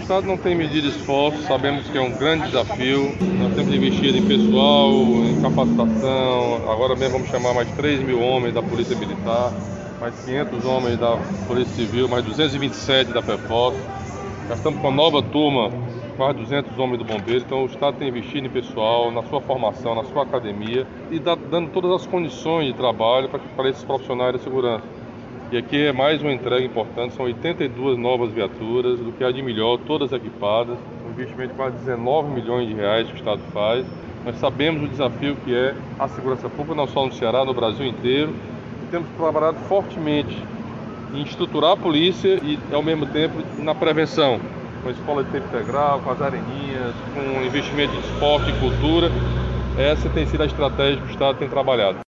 Estado não tem medido esforços, sabemos que é um grande desafio. Nós temos investido em pessoal, em capacitação. Agora mesmo vamos chamar mais 3.000 homens da Polícia Militar, mais 500 homens da Polícia Civil, mais 227 da PEFOS. Já estamos com uma nova turma, quase 200 homens do Bombeiro. Então o Estado tem investido em pessoal, na sua formação, na sua academia e dando todas as condições de trabalho para esses profissionais da segurança. E aqui é mais uma entrega importante, são 82 novas viaturas, do que há de melhor, todas equipadas, um investimento de quase 19 milhões de reais que o Estado faz. Nós sabemos o desafio que é a segurança pública, não só no Ceará, no Brasil inteiro, e temos trabalhado fortemente em estruturar a polícia e, ao mesmo tempo, na prevenção, com a escola de tempo integral, com as areninhas, com investimento em esporte e cultura. Essa tem sido a estratégia que o Estado tem trabalhado.